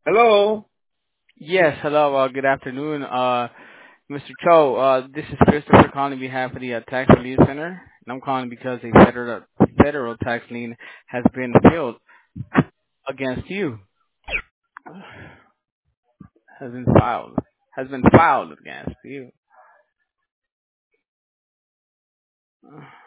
Hello. Yes, hello, good afternoon, Mr. Cho. This is Christopher calling on behalf of the Tax Relief Center, and I'm calling because a federal tax lien has been filed against you. Has been filed. Has been filed against you.